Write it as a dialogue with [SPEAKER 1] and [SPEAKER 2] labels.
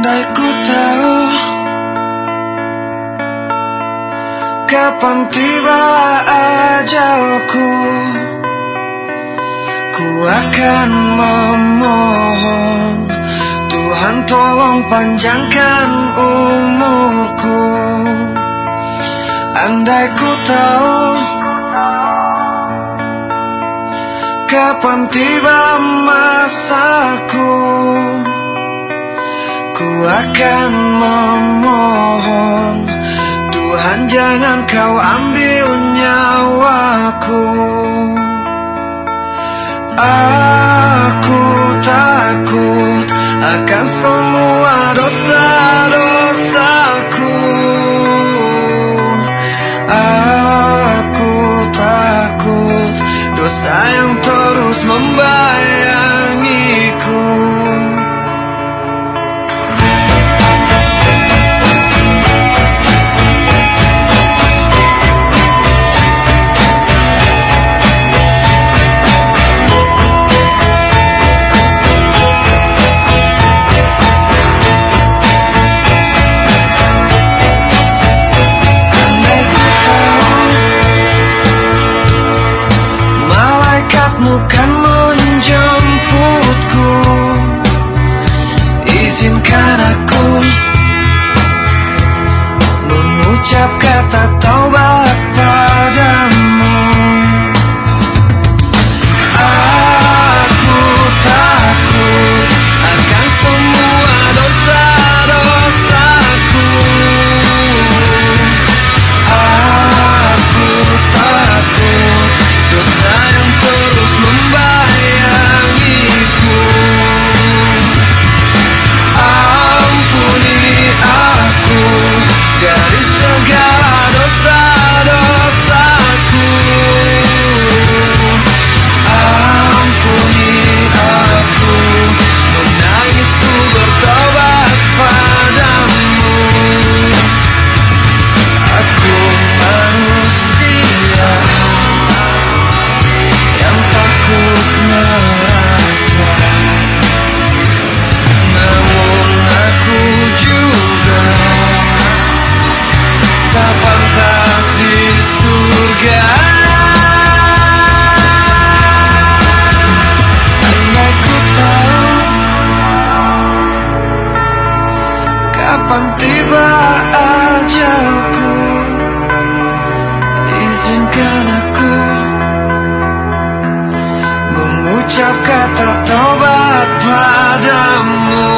[SPEAKER 1] Andai ku tahu kapan tiba ajalku, ku akan memohon Tuhan tolong panjangkan umurku. Andai ku tahu kapan tiba masaku, ku akan memohon Tuhan jangan kau ambil nyawaku. Aku takut akan semua dosa-dosaku. Aku takut dosa yang terus membayangiku. Kan menjemputku, izinkan aku mengucap kata taubat padamu. Aku takut akan semua dosa-dosaku. Aku takut dosa yang terus membayangiku. Ampuni aku dari segala dosa-dosaku. Ampuni aku menangisku bertobat padamu. Aku manusia yang takut neraka, namun aku juga tak pantas di surga. Andai ku tahu kapan tiba ajalku, izinkan aku mengucap kata taubat padamu.